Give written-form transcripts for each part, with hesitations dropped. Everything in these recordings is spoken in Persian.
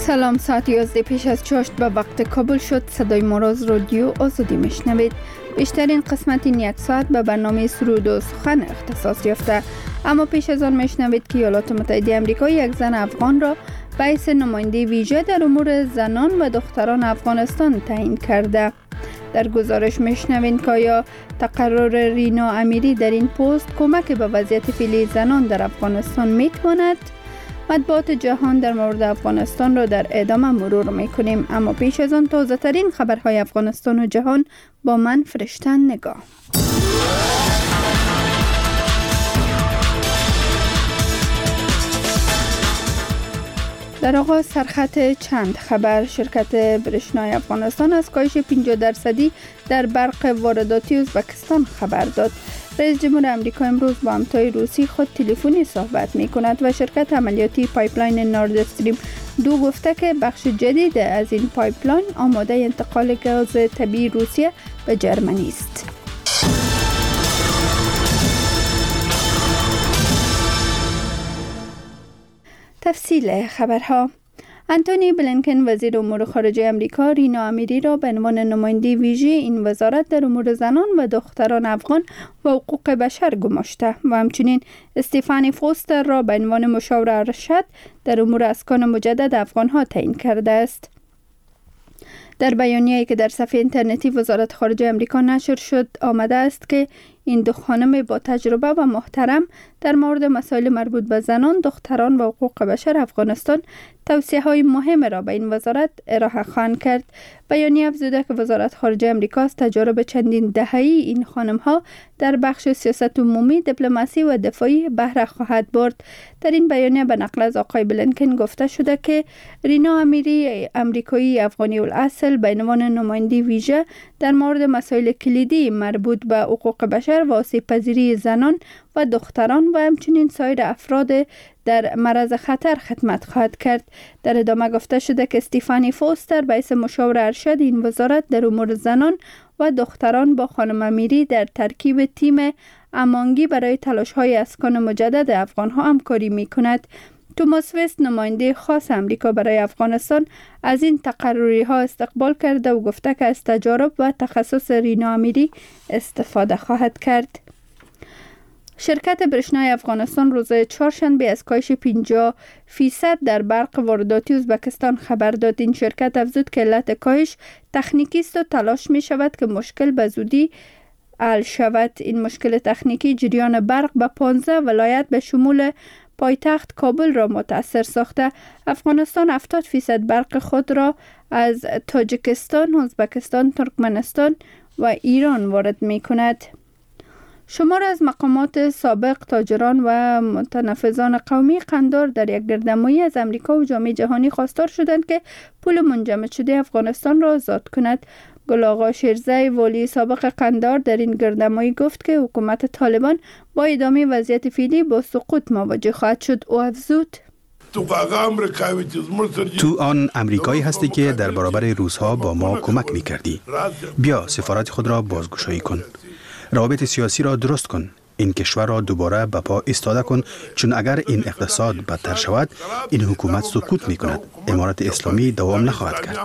سلام، ساعت 11 پیش از چاشت به وقت کابل شد. صدای ما را از رادیو آزادی میشنوید. بیشترین قسمت این یک ساعت به برنامه سرود و سخن اختصاص یافته، اما پیش از آن میشنوید که ایالات متحده آمریکا یک زن افغان را به حیث نماینده ویژه در امور زنان و دختران افغانستان تعیین کرده. در گزارش میشنوید که آیا تقرر رینا امیری در این پست کمک به وضعیت فعلی زنان در افغانستان میتواند؟ مطبوعات جهان در مورد افغانستان را در ادامه مرور میکنیم، اما پیش از آن تازه ترین خبرهای افغانستان و جهان با من فرشته نگاه. در آغاز سرخط چند خبر. شرکت برشنای افغانستان از کاهش 50% در برق وارداتی ازبکستان خبر داد. رئیس جمهور آمریکا امروز با همتای روسی خود تلفنی صحبت می کند و شرکت عملیاتی پایپلاین نورد استریم 2 گفته که بخش جدید از این پایپلاین آماده انتقال گاز طبیعی روسیه به جرمنی است. تفصیل خبرها. انتونی بلینکن وزیر امور خارجه آمریکا رینا امیری را به عنوان نماینده ویژه این وزارت در امور زنان و دختران افغان و حقوق بشر گماشته و همچنین استیفانی فوستر را به عنوان مشاور ارشد در امور اسکان مجدد افغانها تعیین کرده است. در بیانیه‌ای که در صفحه اینترنتی وزارت خارجه آمریکا نشر شد آمده است که این دو خانم با تجربه و محترم در مورد مسائل مربوط به زنان، دختران و حقوق بشر افغانستان توصیه‌های مهم را به این وزارت ارائه خواهند کرد. بیانیه افزوده که وزارت خارجه آمریکا از تجارب چندین دهه‌ای این خانم‌ها در بخش سیاست عمومی، دیپلماسی و دفاعی بهره خواهد برد. در این بیانیه به نقل از آقای بلینکن گفته شده که رینا امیری آمریکایی افغانی الاصل به عنوان نماینده ویژه در مورد مسائل کلیدی مربوط به حقوق بشر و آسیب‌پذیری زنان و دختران و همچنین سایر افراد در معرض خطر خدمت خواهد کرد. در ادامه گفته شده که استیفانی فوستر به حیث مشاور ارشد این وزارت در امور زنان و دختران با خانم امیری در ترکیب تیم امانگی برای تلاش‌های اسکان مجدد افغان‌ها همکاری می‌کند. توماس وست نماینده خاص آمریکا برای افغانستان از این تقرری‌ها استقبال کرده و گفته که از تجارب و تخصص رینا امیری استفاده خواهد کرد. شرکت برشنای افغانستان روز چهارشنبه از کاهش 50% در برق وارداتی ازبکستان خبر داد. این شرکت افزود که علت کاهش تکنیکی است و تلاش می شود که مشکل به زودی حل شود. این مشکل تکنیکی جریان برق به 15 ولایت به شمول پایتخت کابل را متاثر ساخته. افغانستان 70% برق خود را از تاجیکستان، ازبکستان، ترکمنستان و ایران وارد می کند. شمار از مقامات سابق، تاجران و متنفذان قومی قندار در یک گردنمایی از امریکا و جامعه جهانی خواستار شدند که پول منجمد شده افغانستان را آزاد کند. گل آقا شیرزی، والی سابق قندار، در این گردنمایی گفت که حکومت طالبان با ادامه وضعیت فعلی با سقوط مواجه خواهد شد. او افزود: تو آن امریکایی هستی که در برابر روس‌ها با ما کمک می‌کردی. بیا سفارت خود را بازگشایی کن. روابط سیاسی را درست کن. این کشور را دوباره به پا ایستاده کن، چون اگر این اقتصاد بدتر شود این حکومت سقوط می کند. امارت اسلامی دوام نخواهد کرد.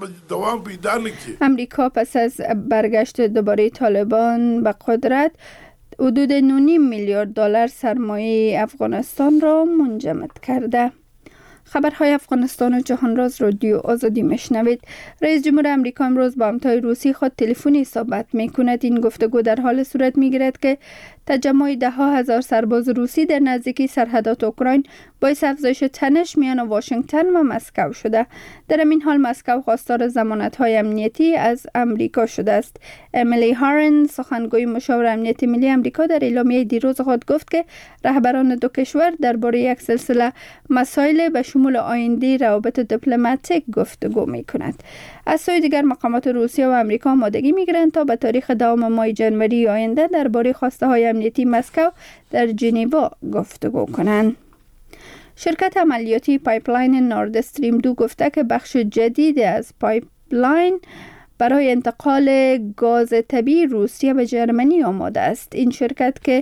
امریکا پس از برگشت دوباره طالبان به قدرت حدود 9.5 میلیارد دلار سرمایه افغانستان را منجمد کرده. خبرهای افغانستان و جهان را از رادیو آزادی میشنوید. رئیس جمهور آمریکا امروز با همتای روسی خود تلفنی صحبت میکند. این گفتگو در حال صورت میگیرد که تجمع 10,000 سرباز روسی در نزدیکی سرحدات اوکراین باعث افزایش تنش میان واشنگتن و مسکو شده. در این حال مسکو خواستار ضمانت‌های امنیتی از آمریکا شده است. امیلی هارن، سخنگوی مشاور امنیت ملی آمریکا، در اعلامیه دیروز خود گفت که رهبران دو کشور درباره یک سلسله مسائل به شمول آینده روابط دیپلماتیک گفتگو می‌کنند. از سوی دیگر مقامات روسیه و آمریکا آمادگی می‌گیرند تا به تاریخ 10 ماه ژانویه آینده درباره خواسته‌های امنیتی مسکو در ژنو گفتگو کنند. شرکت عملیاتی پایپلاین نورد استریم 2 گفته که بخش جدید از پایپلاین برای انتقال گاز طبیعی روسیه به جرمنی آماده است. این شرکت که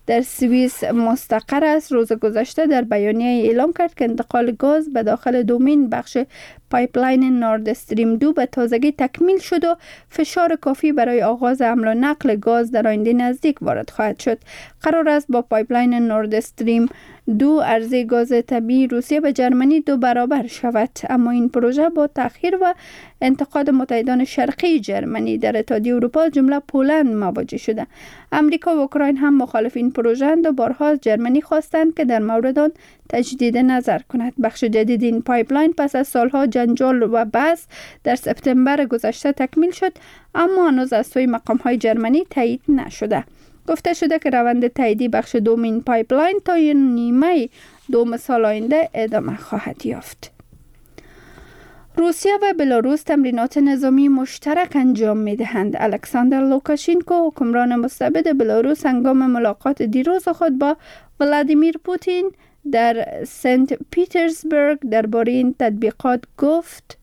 در سوئیس مستقر است، روز گذشته در بیانیه اعلام کرد که انتقال گاز به داخل دومین بخش پایپلاین نورد استریم 2 به تازگی تکمیل شد و فشار کافی برای آغاز حمل و نقل گاز در آینده نزدیک وارد خواهد شد. قرار است با پایپلاین نورد استریم 2 عرضه گاز طبیعی روسیه به جرمنی 2 برابر شود، اما این پروژه با تأخیر و انتقاد متحدان شرقی جرمنی در اتحادیه اروپا جمله پولند مواجه شده. امریکا و اوکراین هم مخالف این پروژه اند و بارها از جرمنی خواستند که در مورد آن تجدید نظر کند. بخش جدید این پایپلاین پس از سالها جنجال و بحث در سپتامبر گذشته تکمیل شد، اما هنوز از سوی مقام‌های جرمنی تایید نشده. گفته شده که روند تاییدی بخش دومین پایپلاین تا نیمه دوم سال آینده ادامه خواهد یافت. روسیه و بلاروس تمرینات نظامی مشترک انجام می‌دهند. الکساندر لوکاشنکو، حکمران مستبد بلاروس، هنگام ملاقات دیروز خود با ولادیمیر پوتین در سنت پیترزبورگ درباره این تطبیقات گفت: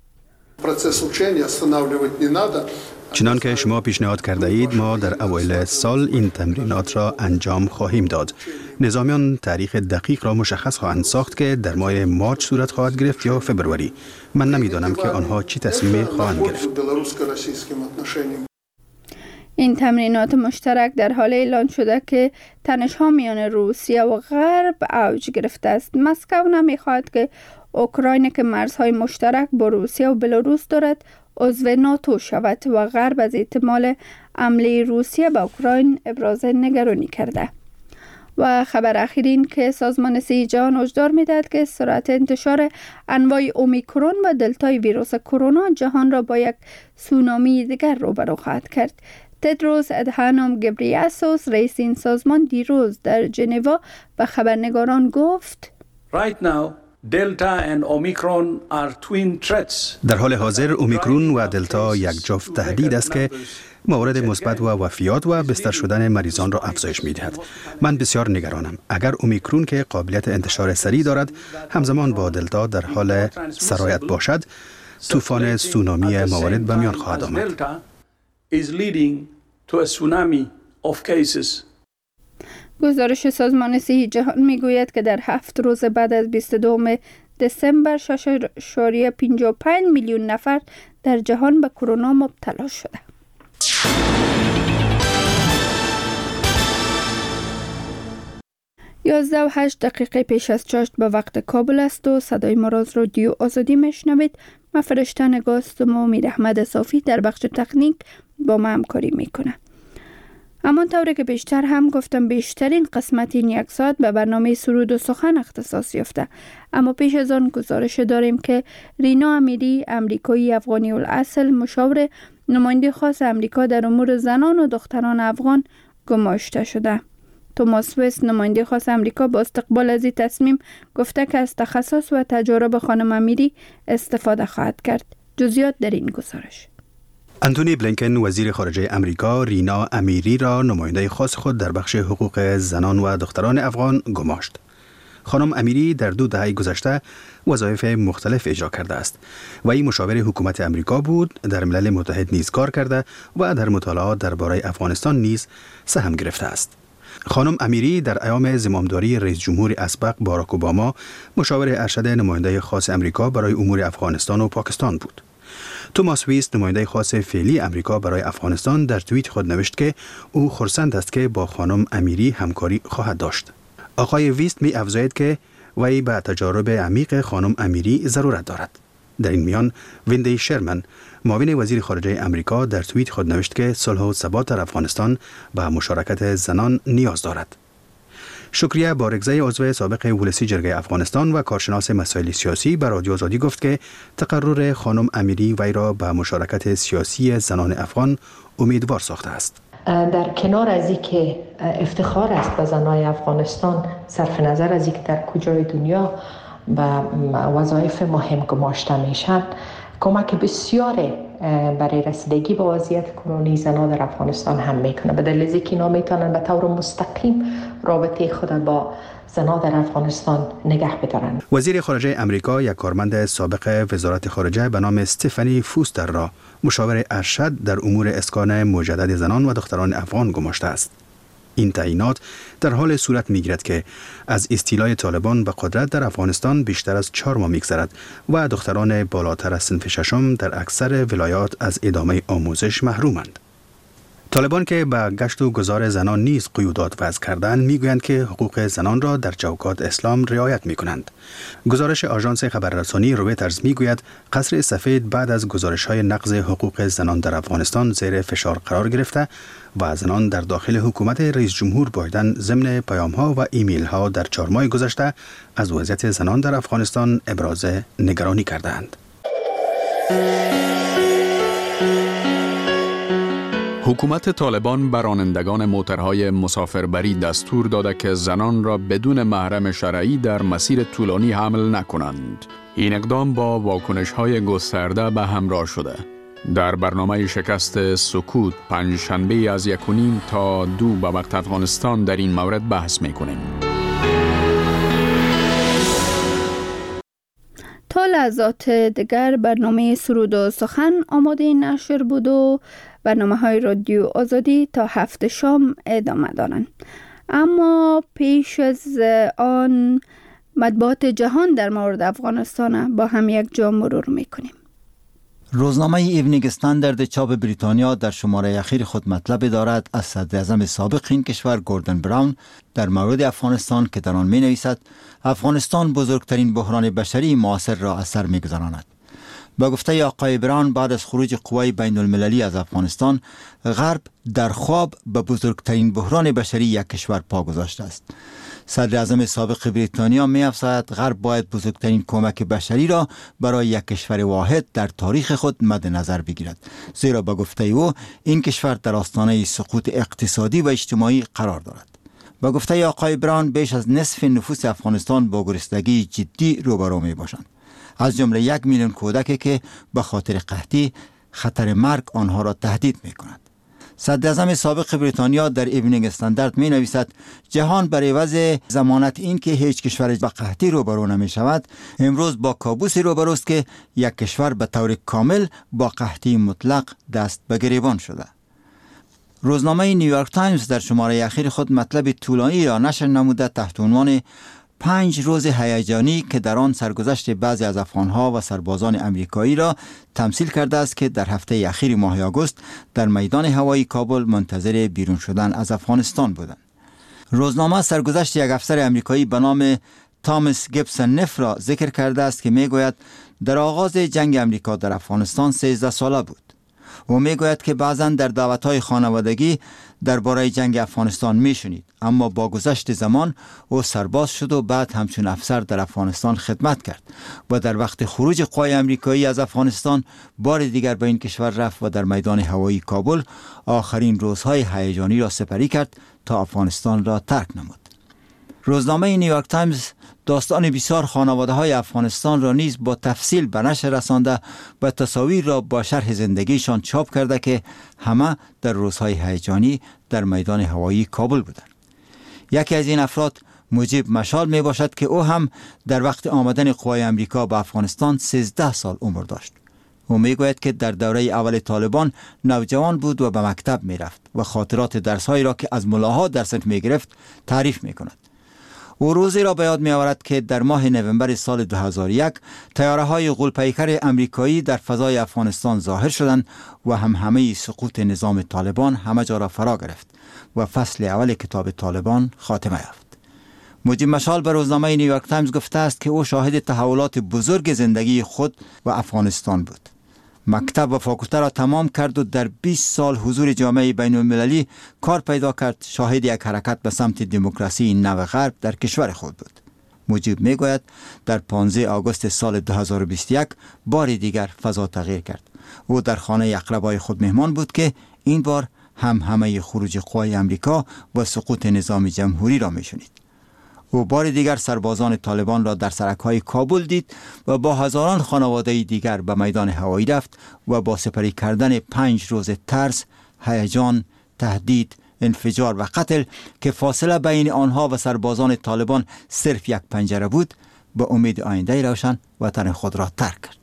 چنان که شما پیشنهاد کرده اید، ما در اوایل سال این تمرینات را انجام خواهیم داد. نظامیان تاریخ دقیق را مشخص خواهند ساخت که در ماه مارچ صورت خواهد گرفت یا فبروری. من نمیدانم که آنها چی تصمیم خواهند گرفت. این تمرینات مشترک در حال اعلان شده که تنش‌ها میان روسیه و غرب اوج گرفته است. مسکو نمی‌خواهد که اوکراین که مرزهای مشترک با روسیه و بلاروس دارد عضو ناتو شود و غرب از احتمال حمله روسیه به اوکراین ابراز نگرانی کرده. و خبر اخیر این که سازمان صحت جهان هشدار می‌دهد که سرعت انتشار انواع اومیکرون و دلتای ویروس کرونا جهان را با یک سونامی دیگر روبرو خواهد کرد. تدروس ادهانوم گبریاسوس، رئیس این سازمان، دیروز در ژنو به خبرنگاران گفت: Delta and Omicron are twin threats. در حال حاضر اومیکرون و دلتا یک جفت تهدید است که موارد مثبت و وفیات و بستر شدن مریضان را افزایش می‌دهد. من بسیار نگرانم. اگر اومیکرون که قابلیت انتشار سریع دارد همزمان با دلتا در حال سرایت باشد، طوفان سونامی موارد به میان خواهد آمد. گزارش سازمان صحت جهان میگوید که در 7 روز بعد از 22 دسامبر 6.55 میلیون نفر در جهان به کرونا مبتلا شده. یازده و 8 دقیقه پیش از چاشت به وقت کابل است و صدای ما را از رادیو آزادی میشنوید. من فرشته نگاستم و امید احمد صافی در بخش تکنیک با ما همکاری میکنه. همانطوری که بیشتر هم گفتم، بیشترین قسمت این یک ساعت به برنامه سرود و سخن اختصاص یافته. اما پیش از آن گزارش داریم که رینا امیری، امریکایی افغانی الاصل، مشاور نماینده خاص امریکا در امور زنان و دختران افغان گماشته شده. توماس وست، نماینده خاص امریکا، با استقبال از این تصمیم گفته که از تخصص و تجارب خانم امیری استفاده خواهد کرد. جزئیات در این گزارش. انتونی بلینکن، وزیر خارجه امریکا، رینا امیری را نماینده خاص خود در بخش حقوق زنان و دختران افغان گماشت. خانم امیری در 2 دهه گذشته وظایف مختلف اجرا کرده است و این مشاور حکومت امریکا بود، در ملل متحد نیز کار کرده و در مطالعات درباره افغانستان نیز سهم گرفته است. خانم امیری در ایام زمامداری رئیس جمهور اسبق باراک اوباما مشاور ارشد نماینده خاص امریکا برای امور افغانستان و پاکستان بود. توماس ویست، نماینده خاص فعلی امریکا برای افغانستان، در توییت خود نوشت که او خرسند است که با خانم امیری همکاری خواهد داشت. آقای ویست می افزاید که وی به تجارب عمیق خانم امیری ضرورت دارد. در این میان ویندی شرمن، معاون وزیر خارجه امریکا، در توییت خود نوشت که صلح و ثبات در افغانستان به مشارکت زنان نیاز دارد. شکریه بارگزی، عضو سابق ولسی جرگه افغانستان و کارشناس مسائل سیاسی، به رادیو آزادی گفت که تقرر خانم امیری وی را به مشارکت سیاسی زنان افغان امیدوار ساخته است. در کنار از اینکه افتخار است به زنان افغانستان، صرف نظر از اینکه در کجای دنیا به وظایف مهم گماشته میشن، کمک بسیار برای رسیدگی به وضعیت کنونی زنان در افغانستان هم میکنه. به دلیل اینکه اینا میتونن به طور مستقیم رابطه خود با زنان در افغانستان نگه بدارن. وزیر خارجه امریکا، یک کارمند سابق وزارت خارجه به نام استفانی فوستر را مشاور ارشد در امور اسکان مجدد زنان و دختران افغان گماشته است. این تعیینات در حال صورت می‌گیرد که از استیلای طالبان به قدرت در افغانستان بیشتر از 4 ماه می‌گذرد و دختران بالاتر از صنف ششم در اکثر ولایات از ادامه آموزش محرومند. طالبان که به گشت و گذار زنان نیز قیودات وضع کردند میگویند که حقوق زنان را در چوکات اسلام رعایت میکنند. گزارش آژانس خبررسانی رویترز میگوید قصر سفید بعد از گزارش‌های نقض حقوق زنان در افغانستان زیر فشار قرار گرفته و زنان در داخل حکومت رئیس جمهور بایدن ضمن پیام‌ها و ایمیل‌ها در 4 ماه گذشته از وضعیت زنان در افغانستان ابراز نگرانی کردند. حکومت طالبان به رانندگان موترهای مسافربری دستور داده که زنان را بدون محرم شرعی در مسیر طولانی حمل نکنند. این اقدام با واکنش‌های گسترده به همراه شده. در برنامه شکست سکوت پنجشنبه از 1:30 تا 2 به وقت افغانستان در این مورد بحث می‌کنیم. تا لحظات دیگر برنامه سرود و سخن آماده نشر بود و برنامه‌های رادیو آزادی تا 7 شام ادامه دارند. اما پیش از آن مطبوعات جهان در مورد افغانستان با هم یک جا مرور می‌کنیم. روزنامه ایونینگ استاندارد چاپ بریتانیا در شماره اخیر خود مطلب دارد از صدراعظم سابق این کشور گوردن براون در مورد افغانستان که در آن می‌نویسد افغانستان بزرگترین بحران بشری معاصر را از سر می‌گذراند. با گفته آقای براون بعد از خروج قوای بین المللی از افغانستان، غرب در خواب به بزرگترین بحران بشری یک کشور پا گذاشته است. صدر اعظم سابق بریتانیا می افزاید غرب باید بزرگترین کمک بشری را برای یک کشور واحد در تاریخ خود مد نظر بگیرد، زیرا با گفته او این کشور در آستانه سقوط اقتصادی و اجتماعی قرار دارد. با گفته آقای براون بیش از نصف نفوس افغانستان با گرسنگی جدی روبرو می باشند، از جمله 1 میلیون کودکی که به خاطر قحطی خطر مرگ آنها را تهدید می کند. صدر اعظم سابق بریتانیا در ایونینگ استاندارد می نویسد جهان بر عوض ضمانت این که هیچ کشور با قحطی روبرو نمی شود، امروز با کابوسی روبروست که یک کشور به طور کامل با قحطی مطلق دست به گریبان شده. روزنامه نیویورک تایمز در شماره اخیر خود مطلب طولانی را نشر نموده تحت عنوان 5 روز هیجانی که در آن سرگذشت بعضی از افغانها و سربازان امریکایی را تمثیل کرده است که در هفته اخیر ماه آگوست در میدان هوایی کابل منتظر بیرون شدن از افغانستان بودند. روزنامه سرگذشت یک افسر امریکایی به نام تامس گیبسون نف را ذکر کرده است که میگوید در آغاز جنگ امریکا در افغانستان 13 ساله بود. و میگوید که بعضا در دعوت‌های خانوادگی درباره جنگ افغانستان میشنید، اما با گذشت زمان او سرباز شد و بعد همچون افسر در افغانستان خدمت کرد و در وقت خروج قوای امریکایی از افغانستان بار دیگر به این کشور رفت و در میدان هوایی کابل آخرین روزهای هیجانی را سپری کرد تا افغانستان را ترک نمود. روزنامه نیویورک تایمز داستان بسیار خانواده‌های افغانستان را نیز با تفصیل به نشر رسانده و تصاویر را با شرح زندگیشان چاپ کرده که همه در روزهای هیجانی در میدان هوایی کابل بودند. یکی از این افراد مجیب مشال می باشد که او هم در وقت آمدن قوای امریکا به افغانستان 13 سال عمر داشت. او می گوید که در دوره اول طالبان نوجوان بود و به مکتب می رفت و خاطرات درس‌هایی را که از ملاها در صنف می گرفت تعریف می کند. او روزی را به یاد می آورد که در ماه نوامبر سال 2001 طیاره‌های غول‌پیکر امریکایی در فضای افغانستان ظاهر شدند و همه سقوط نظام طالبان همه جا را فرا گرفت و فصل اول کتاب طالبان خاتمه یافت. مجیب مشال به روزنامه نیویورک تایمز گفته است که او شاهد تحولات بزرگ زندگی خود و افغانستان بود. مکتب و فاکولته را تمام کرد و در 20 سال حضور جامعه بین المللی کار پیدا کرد. شاهد یک حرکت به سمت دموکراسی نو غرب در کشور خود بود. مجیب میگوید در 15 آگوست سال 2021 بار دیگر فضا تغییر کرد. او در خانه اقربای خود مهمان بود که این بار همه خروج قوای امریکا و سقوط نظام جمهوری را میشنید. او بار دیگر سربازان طالبان را در سرک‌های کابل دید و با هزاران خانواده دیگر به میدان هوایی رفت و با سپری کردن 5 روز ترس، هیجان، تهدید، انفجار و قتل که فاصله بین آنها و سربازان طالبان صرف یک پنجره بود، با امید آینده روشن وطن خود را ترک کرد.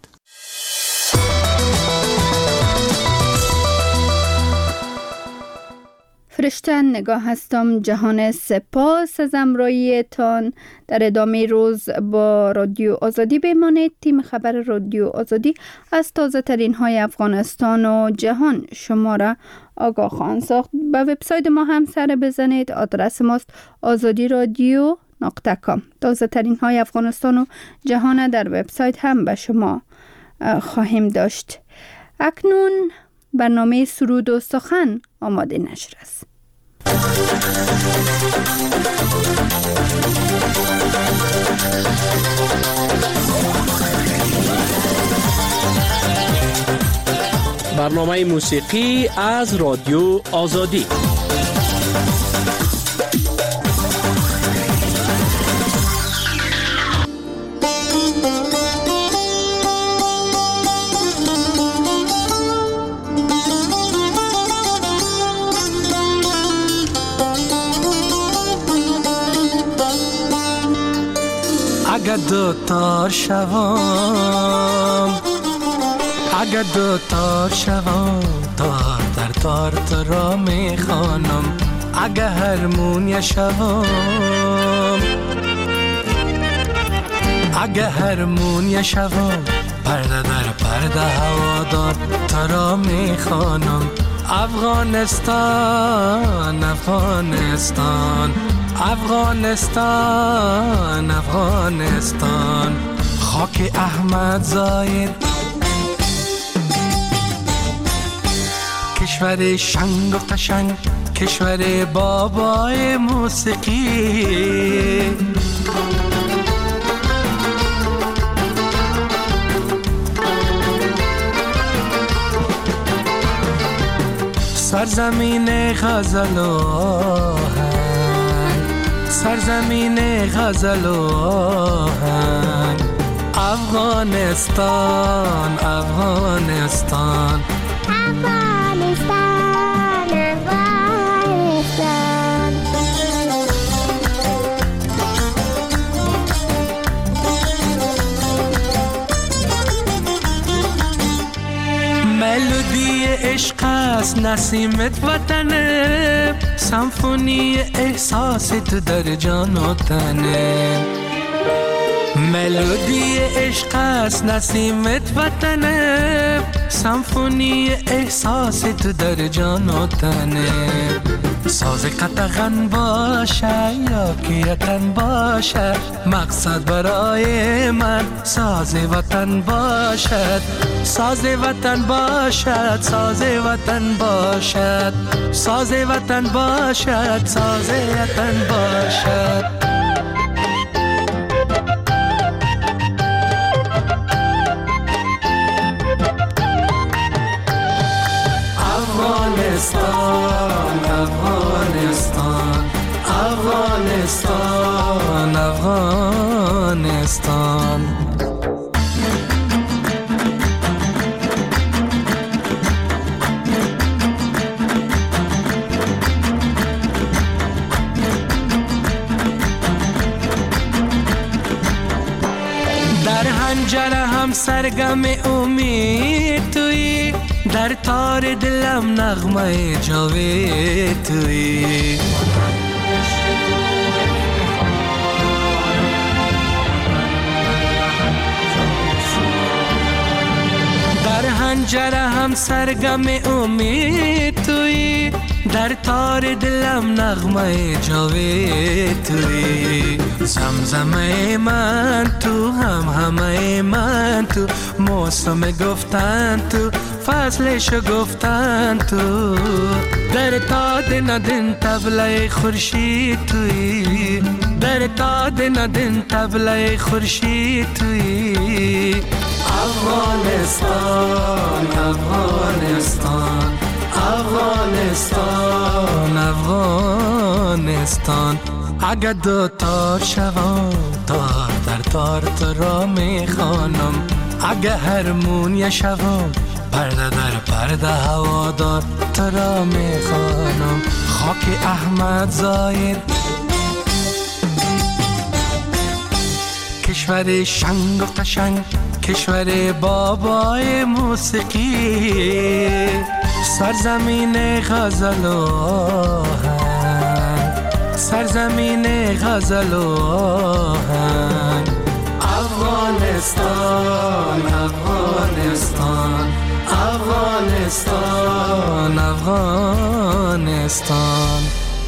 فرشته نگاه هستم. جهان سپاس از امراییتان. در ادامه روز با رادیو آزادی بمانید. تیم خبر رادیو آزادی از تازه ترین های افغانستان و جهان شما را آگاه خواهند ساخت. به وبسایت ما هم سر بزنید. آدرس ماست azadiradyo.com. تازه ترین های افغانستان و جهان در وبسایت هم به شما خواهیم داشت. اکنون برنامه سرود و سخن آماده نشر است. برنامه موسیقی از رادیو آزادی. اگر دو تار شوام، اگر دو تار شوام، تار در تار تو را میخوانم. اگر هرمونیا شوام، اگر هرمونیا شوام، پرده در پرده هوادار تو را میخوانم. افغانستان افغانستان افغانستان افغانستان، خاک احمد ظاهر، کشور شنگ و قشنگ، کشور بابای موسیقی. سرزمین غزل و آهنگ، سرزمین غزل و آهنگ، افغانستان افغانستان افغانستان افغانستان. ملودی عشق است نسیمت وطنه، سمفونی احساس تو در جان و تنه. ملودی عشق است نسیمت وطنه، سمفونی احساس تو در جان و تنه. ساز قطغن باشه یا کیتن باشه، مقصد برای من ساز وطن باشد. ساز وطن باشد، ساز وطن باشد، ساز وطن باشد، ساز وطن باشد. افغانستان افغانستان افغانستان افغانستان. در حنجره هم سرگم امید تویی، در تار دلم نغمه جاوید تویی. در حنجره هم سرگم امید تویی، در تار دلم نغمه جاوید تویی. زمزمه من تو، هم همه من تو، موسم گفتن تو، فصلشو گفتن تو. در تاد ندن طبله خورشید تویی، در تاد ندن طبله خورشید تویی. افغانستان افغانستان افغانستان افغانستان. اگر دو تار شوم، تار در تار تو را میخوانم. اگر هرمونیا شوم، پرده در پرده هوادار تو را میخوانم. خاک احمد ظاهر، کشور شنگ و قشنگ، کشور بابای موسیقی. سرزمین غزل و آهنگ، سرزمین غزل و آهنگ. افغانستان افغانستان افغانستان افغانستان.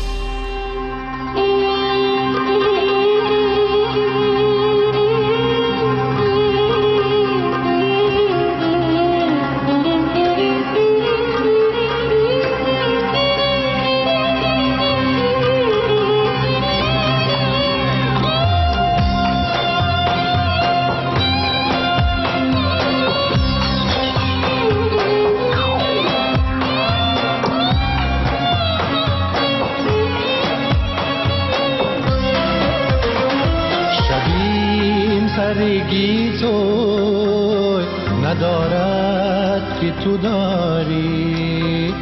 سرگی تو ندارد که تو داری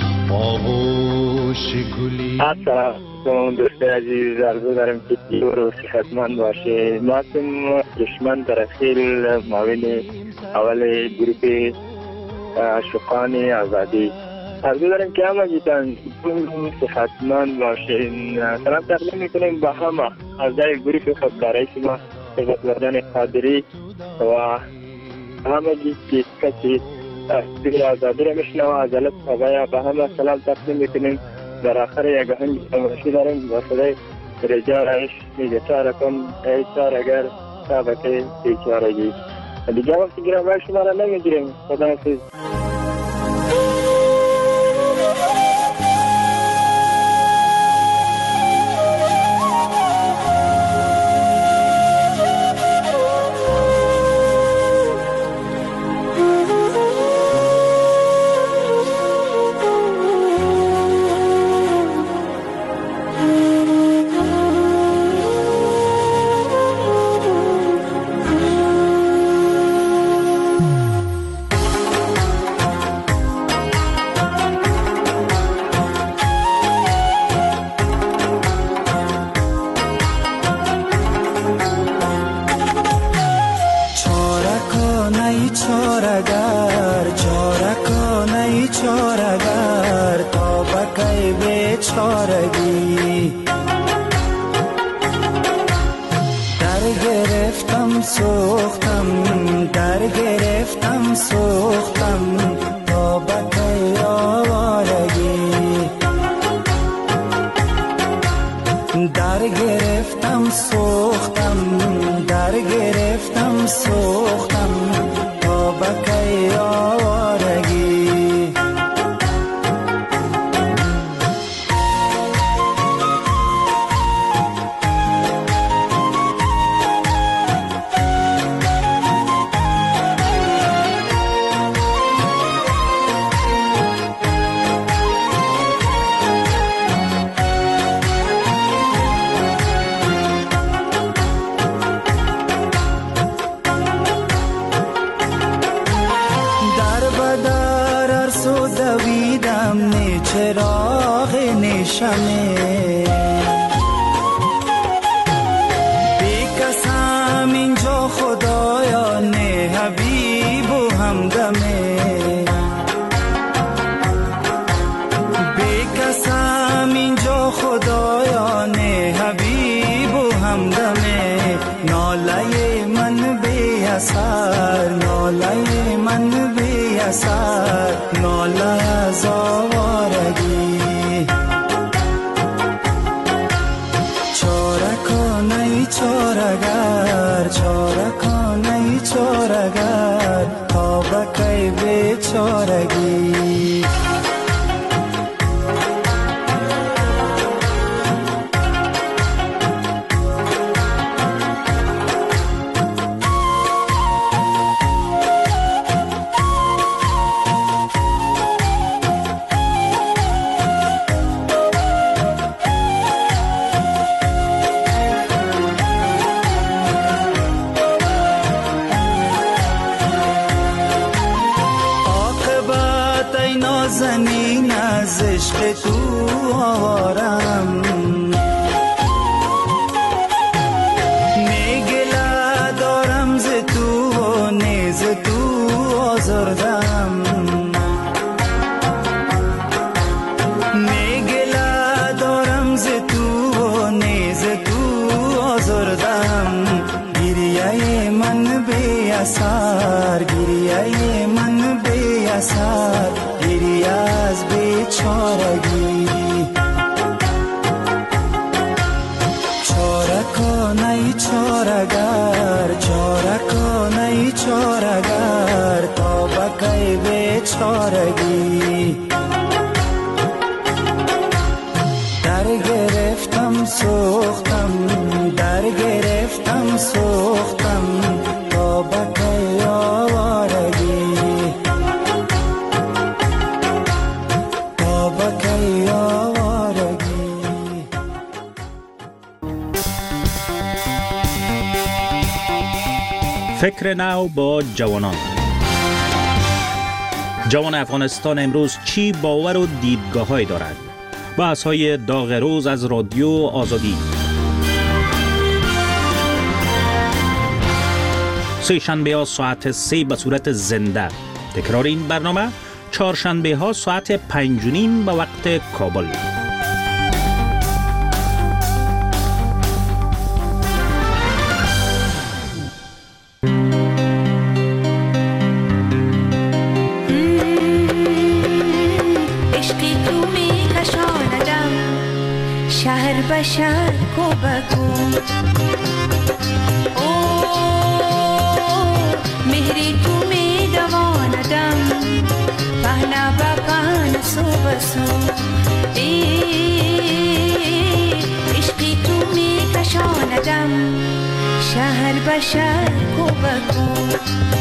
آغوش گلی. السلام دوست عزیز، عرض دارم که دور و صحتمند باشه. ما هم دشمن در اخیر معاون اول گروپ عاشقان آزادی. عرض دارم که همه جیتان دور و صحتمند باشه. سلام تقدیم میکنیم به همه اعضای گروپ خودکارای شما، سپاسگزاران قادری و همه که کسی دور آزادی را میشنوه از الف خبایا به همه سلام تقدیم میکنیم. در آخر یک آهنگ تماشی داریم با صدای رجا رایش میگه چاره کن ای چارگر سابقه بیچارگی. دیگه وقتی گرم باید شما را نمیگیریم. خدا حافظ. چارگر چاره کنه چارگر تا بکی بیچارگی در گرفتم سوختم در گرفتم سوختم تا بکی آوارگی تا بکی آوارگی. فکر نو با جوانان. جوان افغانستان امروز چی باور و دیدگاه‌هایی دارد؟ بحث‌های داغ روز از رادیو آزادی. سه شنبه ها ساعت 3 به صورت زنده. تکرار این برنامه چهارشنبه ها ساعت 5:30 به وقت کابل. شهر به شهر کو بکو مهری تو می دواندم پهنا با پهن سو بسو عشقی تو می کشاندم شهر به شهر کو بکو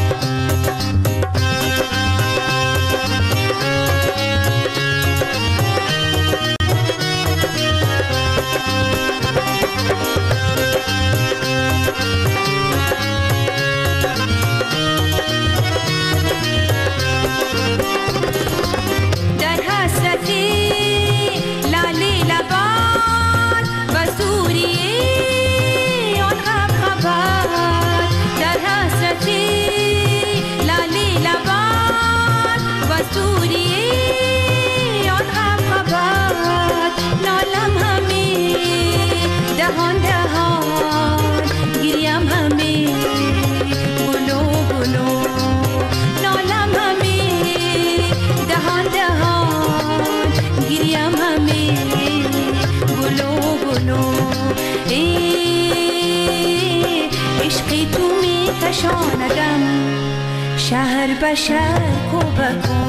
کشاندم شهر به شهر کو بکو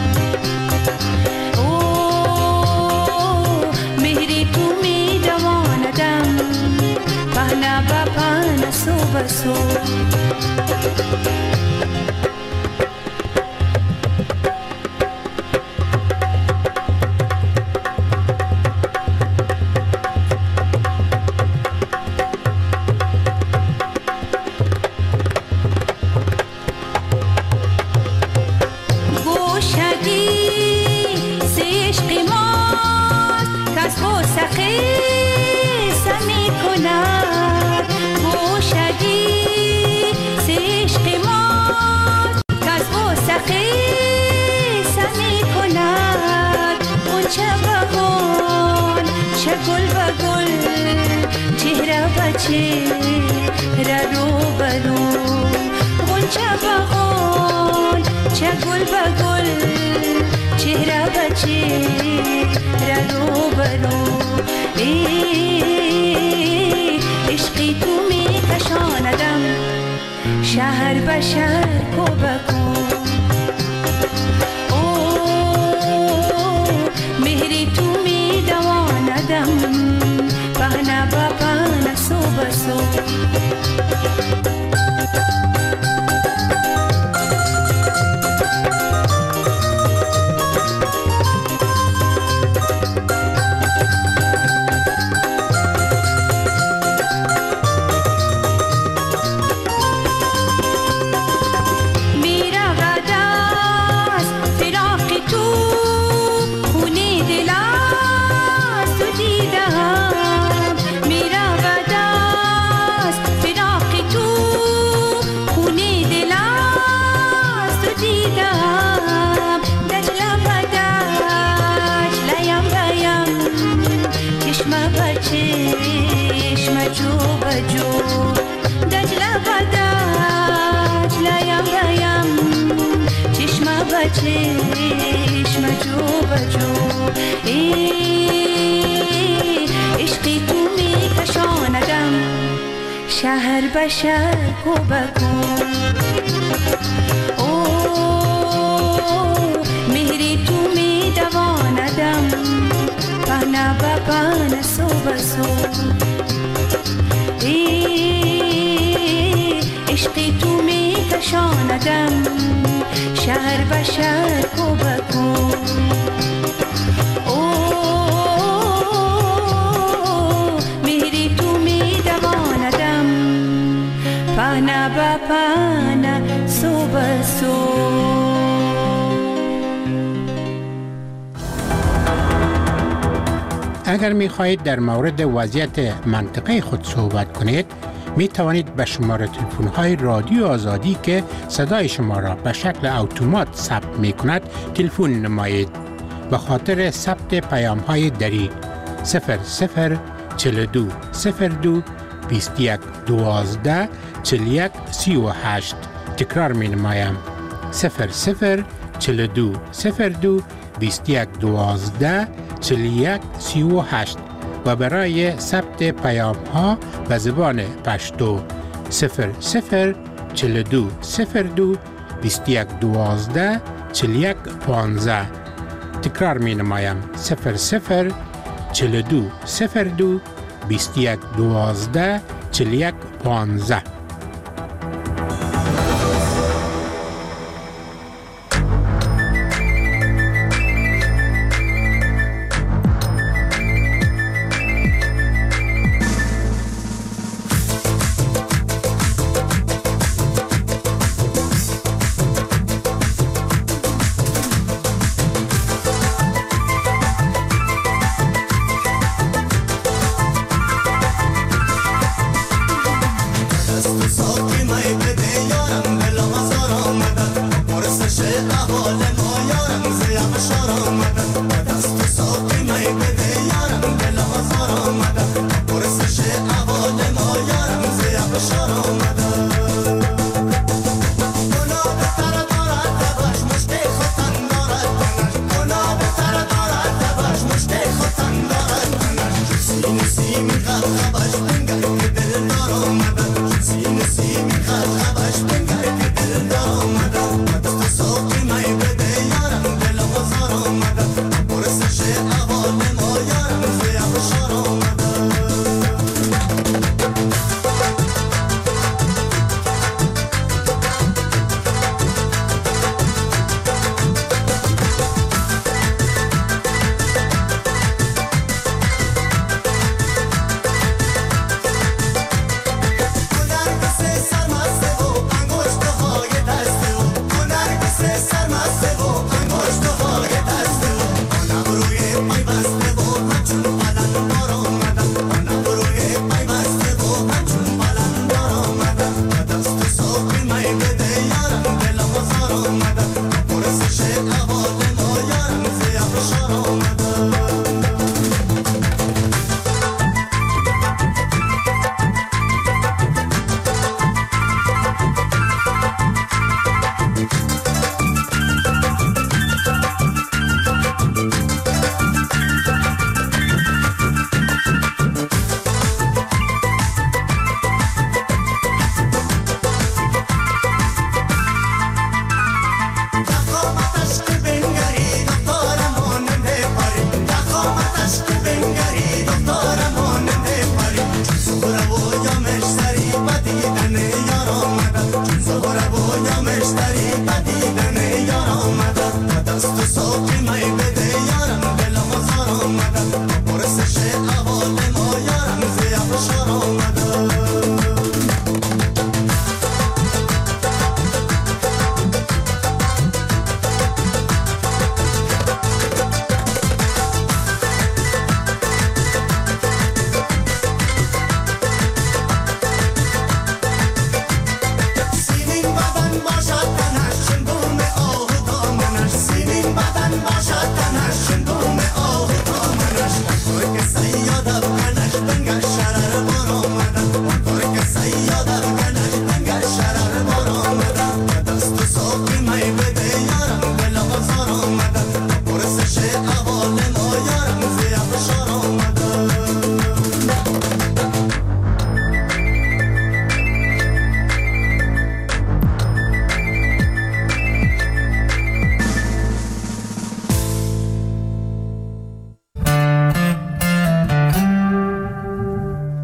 مهری تو می دواندم پهنا با پهن سو بسو شهر به شهر کو بکو مهری تو می دواندم پهنا با پهن سو بسو چشم جو بجو عشقی تو می کشاندم شهر به شهر کوبکن او مهری تو می دواندم پهنه به پهنه سو به سو عشقی تو می کشاندم شهر به شهر کوبکن پهنه با پهنه سو به سو. اگر می خواهید در مورد وضعیت منطقه خود صحبت کنید می توانید به شماره تلفن های رادیو آزادی که صدای شما را به شکل اتومات ثبت می کند تلفن نمایید. به خاطر ثبت پیام های دری 0042 02 21 12 41 38 تکرار می نمایم 0042 02 21 12 41 38 و برای ثبت پیام ها به زبان پشتو 0042 02 21 12 41 15 تکرار می نمایم 0042 02 21 12 41 15.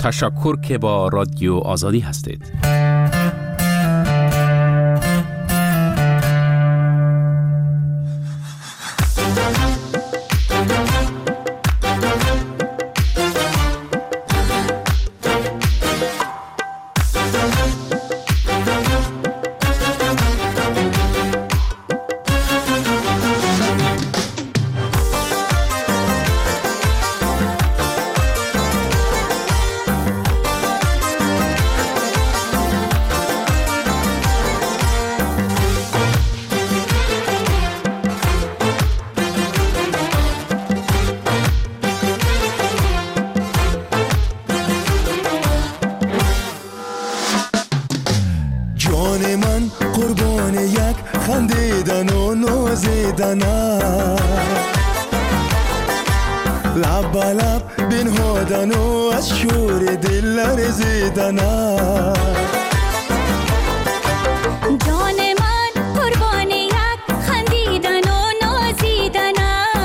تشکر که با رادیو آزادی هستید. خندیدن و نازیدن لب به لب بنهادن و از شور دل لرزیدن جان من قربان یک خندیدن و نازیدن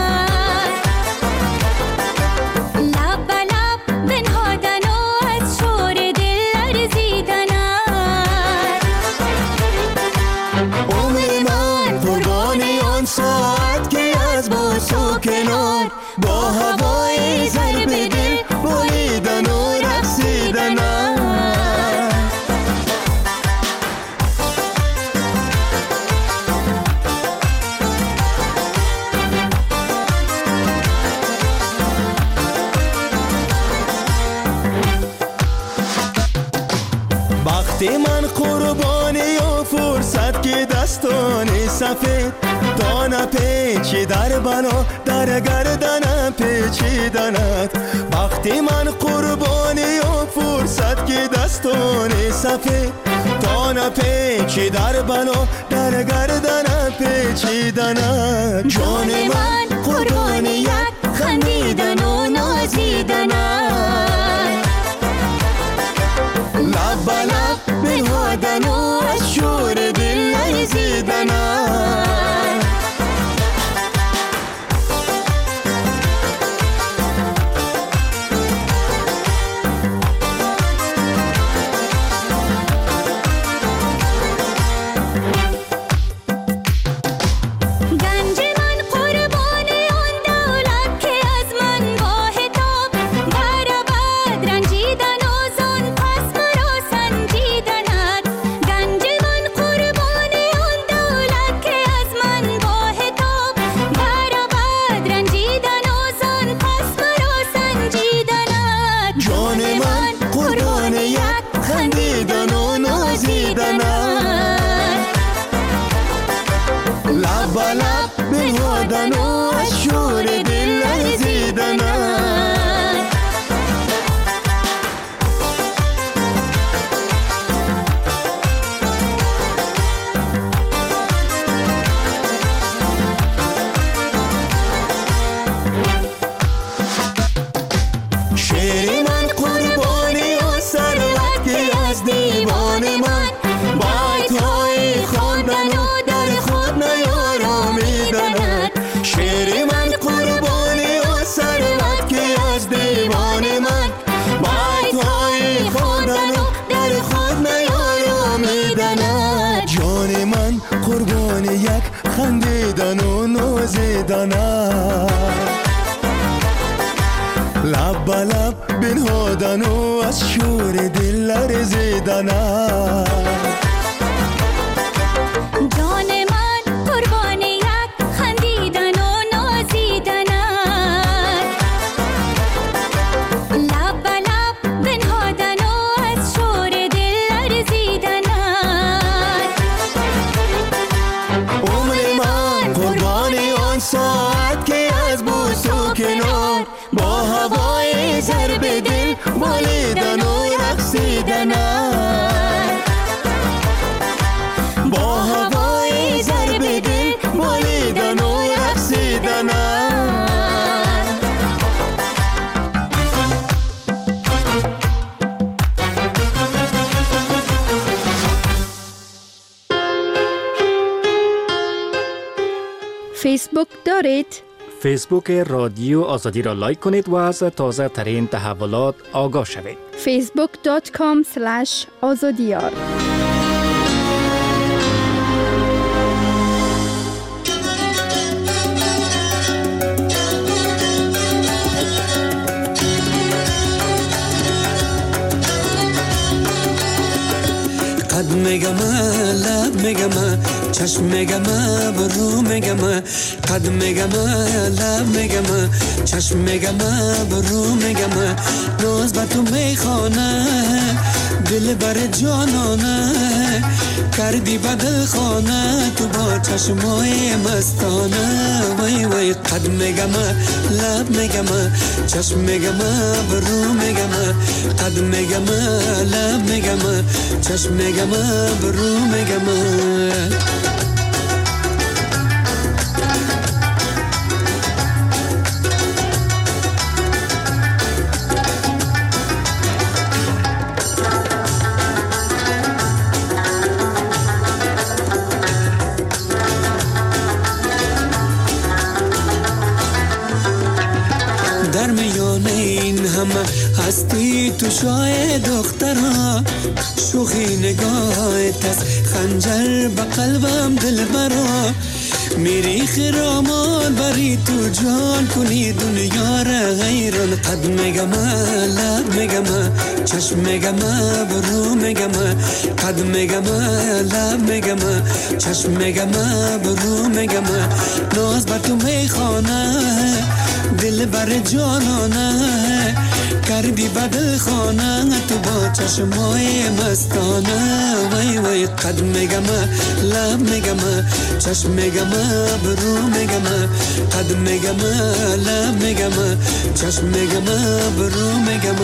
لب به لب بنهادن و از شور دل لرزیدن عمر من قربان آن ساعت که از بوس و کنار با هوای ضرب دل بریدن و رقصیدن وقتی من قربانی و فرصت که دستان سفید دانه پیچی در بنا در گردن پیچیدند وقتی من قربانی و فرصت که دستان سفید دانه پیچی در بنا در گردن پیچیدند جان من قربان یک خندیدن و نازیدن لب به لب بنهادن و از شور دل لرزیدن گنج من قربان آن دولت که از من با حتاب برابد رنجیدن و زان پس مرا سنجیدند گنج من قربان آن دولت که از من با حتاب برابد رنجیدن و زان پس مرا سنجیدند جان من قربان یک خندیدن و نازیدن لب به لب بنهادن و از شور دل لرزیدن شعر من قربانی و ثروت که از دیوان من بیت‌های خواندن و در خود نیارامیدند شعر من قربانی و ثروت که از دیوان من بیت‌های خواندن و در خود نیارامیدند جان من قربان یک خندیدن و نازیدن لب به لب بنهادن و از شور دل لرزیدن جان من قربان یک خندیدن و نازیدن لب به لب بنهادن و از شور دل لرزیدن عمر من قربان آن ساعت که از بوس و کنار با هوای ضرب دل بریدن و رقصیدن با هوای ضرب دل بریدن و رقصیدن فیسبوک دارید؟ فیسبوک رادیو آزادی را لایک کنید و از تازه ترین تحولات آگاه شوید. facebook.com/azadiyar قد میگم لب میگم چشم میگم برو میگم قد میگم لب میگم چشم میگم برو میگم روز با تو میخوانه دل بر جانانه کردی بدل خانه تو با چشمای مستانه وای وای قد میگم لب میگم چشم میگم برو میگم قد میگم لب میگم چشم میگم برو میگم در میان این همه هستی تو شای دخترها شوخی نگاهت است خنجر به قلبم دل برا میری خرامان بری تو جان کنی دنیا را غیران قد میگم لب میگم چشم میگم برو میگم قد میگم لب میگم چشم میگم برو میگم ناز بر تو میخوانه دل بر جانانه کردی بدل خانه تو با چشمای مستانه وای وای قد میگم لب میگم چشم میگم برو میگم قد میگم لب میگم چشم میگم برو میگم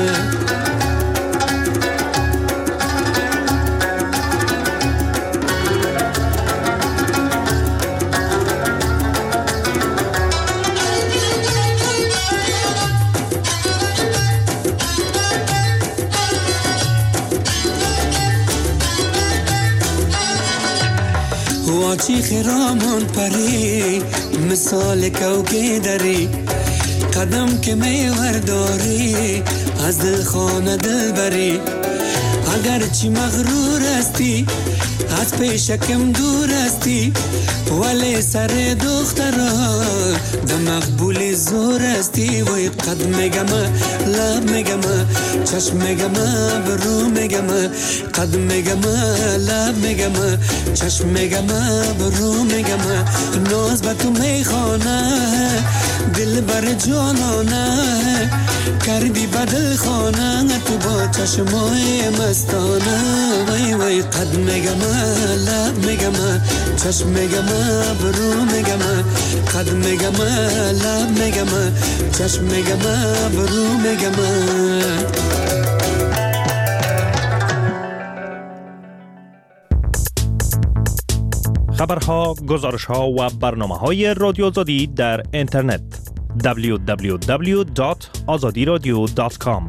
واچی خرامان پری مثال کوکه داری قدم که میورداری از دل خانه دل بری اگر چی مغرور هستی از پیشکم دور هستی ولی سر دخترا ده مقبول زور هستی وی قد میگم لب میگم چشم میگم برو میگم قد میگم لب میگم چشم میگم برو میگم ناز با تو میخوانه دل بر جانانه کردی بدل خانه تو با چشمای مستانه وای وای قد میگم لب میگم چشم میگم برو میگم قد میگم لب میگم چشم میگم برو میگم خبرها، گزارشها و برنامه‌های رادیو آزادی در اینترنت www.azadiradio.com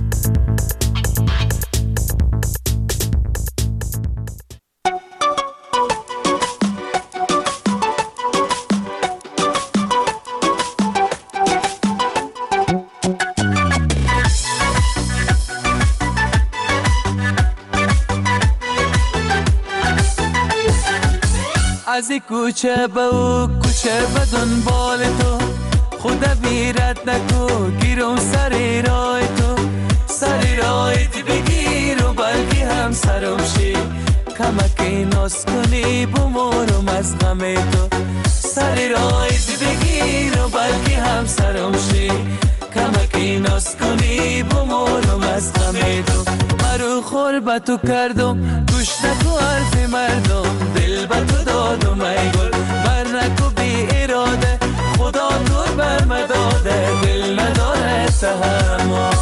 از کوچه به او کوچه به دنبال تو خدا بیرت نکو گیرم سر رای تو سر رای دی بگیر و بلکه هم سرم شی کمکی ناز کنی بمورم از غم تو سر رای دی بگیر و بلکه هم سرم شی کمکی ناز کنی بمورم از غم تو مرو خور با تو کردم گوش نکو حرف مردم دل با تو دادم ای گل بر نکو بی اراده خدا تو بر مداده دل نداره تحمل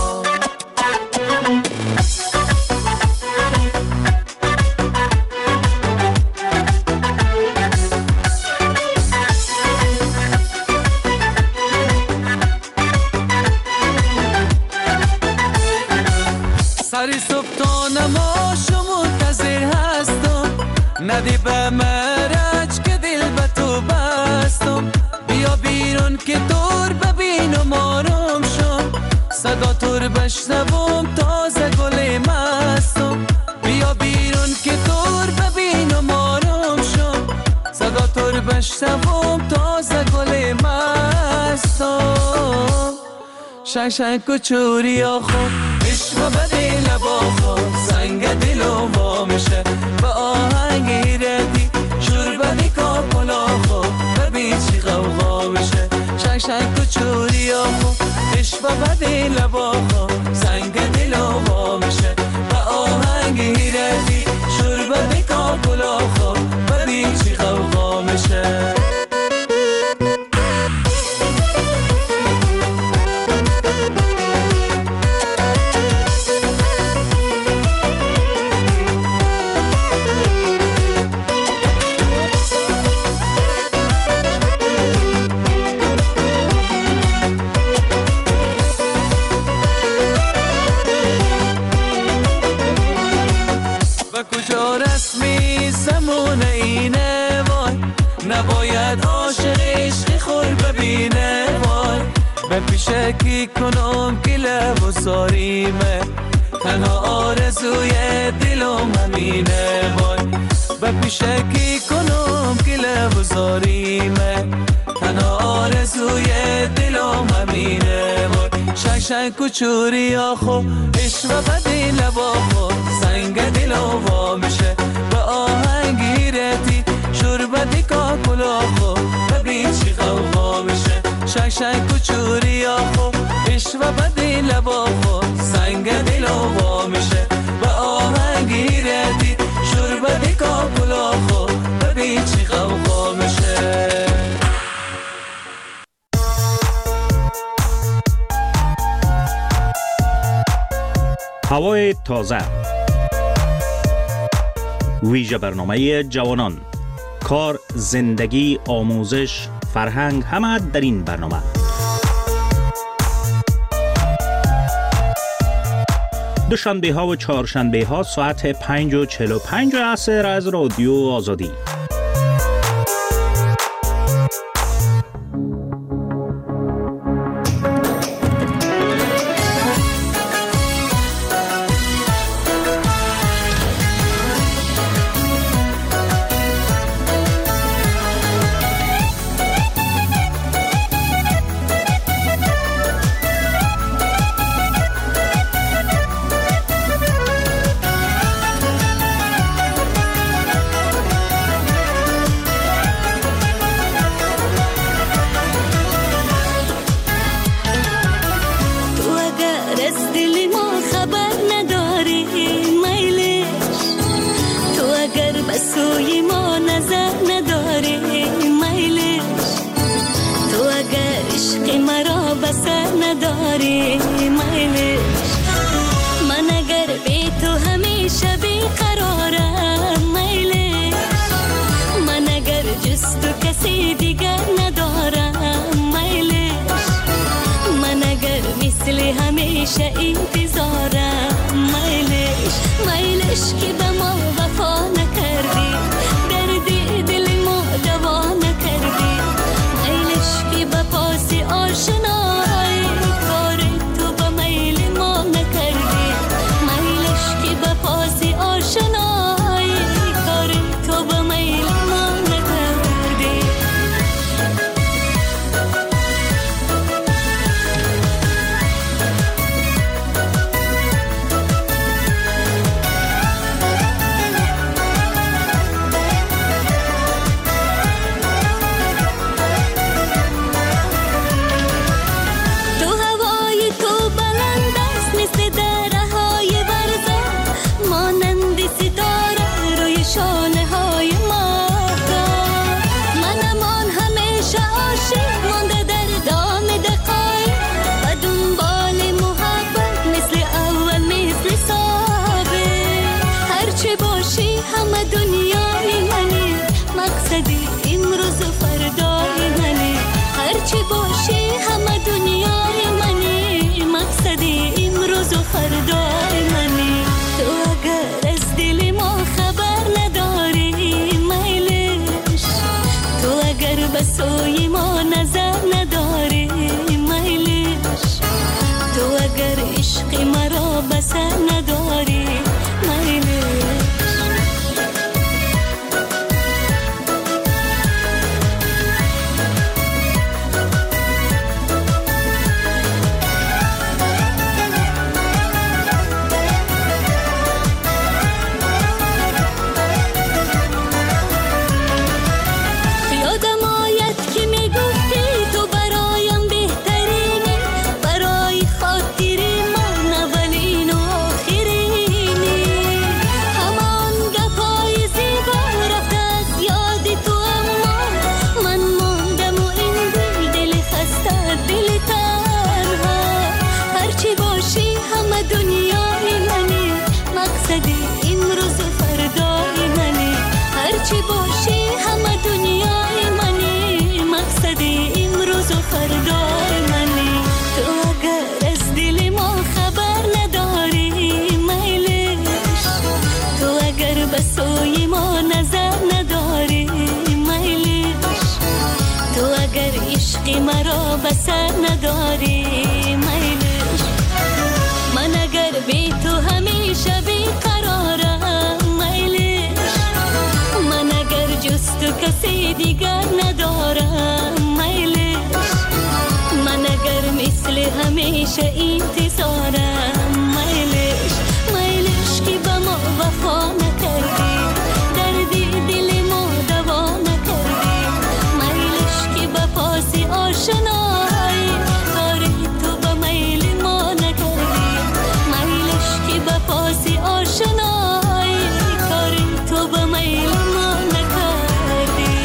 سری صبح تا نماشو منتظر هستم ندی به مرج که دل به تو بستم بیا بیرون بیرون که دور ببینم آرام شم، صدا تور بشنوم تازه گل مستم. بیا بیرون که دور ببینم آرام شم، صدا تور بشنوم تازه گل مستم. شنگ شنگ کچوری آخو عشق بده لبا خو، سنگ دلو وا میشه با آهنگ ایرتی، شور بدی کاپلا خو ببین چی غوغا میشه. شنگ شنگ کچوری آخو عشق بده لبا خو، سنگ دلو وا میشه با آهنگ ایرتی، شور بدی کاپلا خو ببین چی غوغا میشه. نباید عاشق عشق خور ببینه وای، به پیشکی کنم که لب و زاریمه، تنها آرزوی دلم همینه وای. به پیشکی کنم که لب و زاریمه، تنها آرزوی دلم همینه وای. شنگ شنگ کچوری آخو عشق بدی لبا خو، سنگ دلم وا میشه به آهنگ ایرتی، شوربتی کاکلا خو ببین چی غوغا میشه. شنگ شنگ کچوری آخو عشق بدی لبا خو، سنگ دلو وا میشه به آهنگ ایرتی، شوربتی کاکلا خو ببین چی غوغا میشه. هوای تازه، ویژه برنامه جوانان، کار، زندگی، آموزش، فرهنگ، همه در این برنامه. دوشنبه ها و چهارشنبه ها ساعت 5:45 عصر از رادیو آزادی. بسوی ما نظر نداری مرا بسر نداری مرا بسر نداری میلش من اگر بی تو همیشه بیقرارم میلش من اگر جز تو کسی دیگر ندارم میلش من اگر مثل همیشه انتظارم میلش میلش که به ما وفا نکردی دردی دل ما دوا نکردی میلش که به پاسی آشنایی کاری تو به میل ما نکردی میلش که به پاسی آشنایی کاری تو به میل ما نکردی.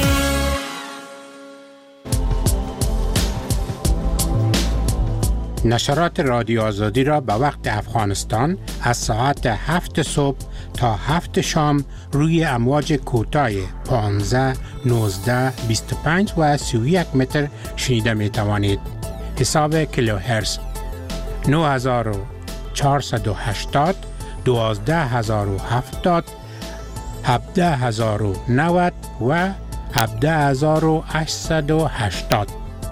نشرات رادیو آزادی را به وقت افغانستان از ساعت 7 صبح تا 7 شام روی امواج کوتاه 15, 19, 25 و 31 متر شنیده می توانید. حساب کیلوهرتز 9480, 12070, 17090 و 17880.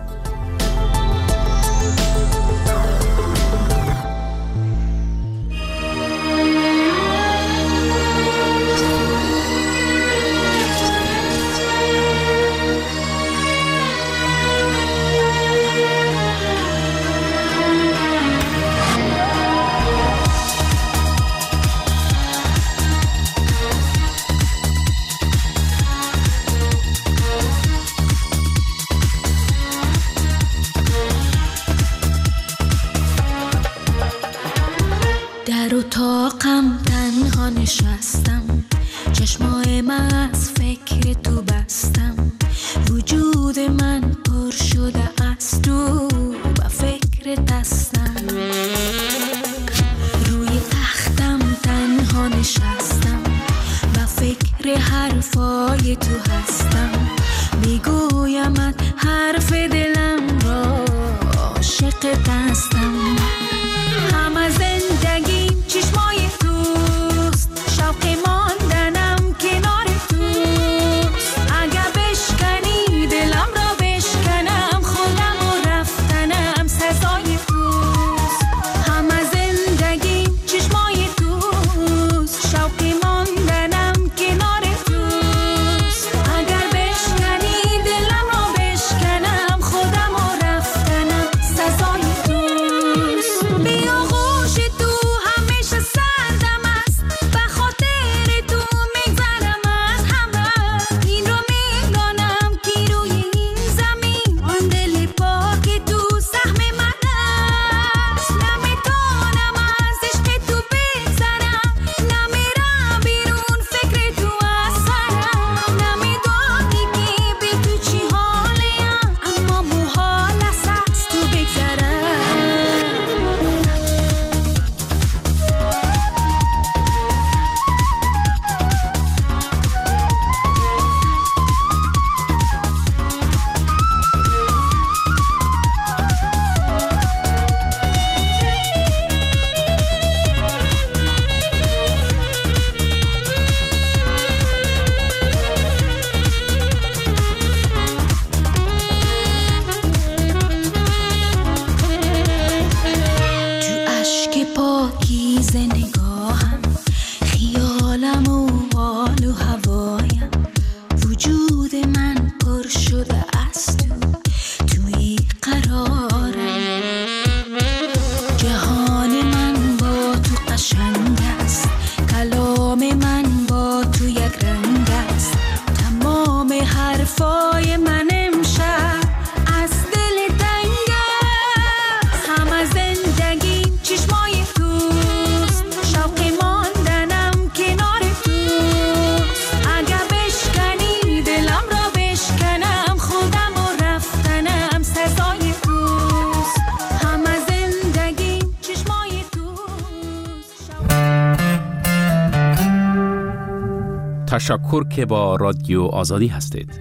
در اتاقم تنها نشستم چشمای من از فکر تو بستم وجود من پر شده از تو و فکر دستم روی تختم تنها نشستم و فکر حرفای تو هستم میگویم حرف دلم را عاشق دستم همه زندگیم چشمای توست شوق ماندنم کنار توست اگه بشکنی دلم را بشکنم خودم و رفتنم سزای توست همه زندگیم چشمای توست شوق ماندنم کنار توست اگر بشکنی دلم را بشکنم خودم و رفتنم سزای توست پاکیز نگاهم، خیالم و حال و هوایم، وجود من پر شده از توی قرارم. جهان من با تو قشنگ است، کلام من با تو یک رنگ است. تمام حرفای من امشب از دل تنگ است. همه زندگیم چشمای توست، شوق ماندنم کنار توست. اگه بشکنی دلم را بشکنم، خودم و رفتنم سزای توست. همه زندگیم چشمای توست. تشکر که با رادیو آزادی هستید.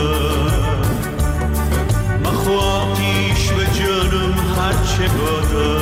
مخواهیش به جانم هرچه بادا